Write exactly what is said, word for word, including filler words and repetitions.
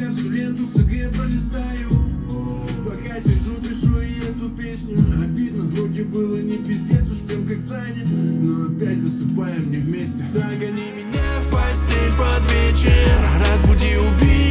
пока всю ленту в ЦГ пролистаю. Пока сижу, пишу и эту песню. Обидно, вроде было не пиздец, уж прям как Саня. Но опять засыпаем не вместе. Загони меня в постель под вечер, разбуди, убей.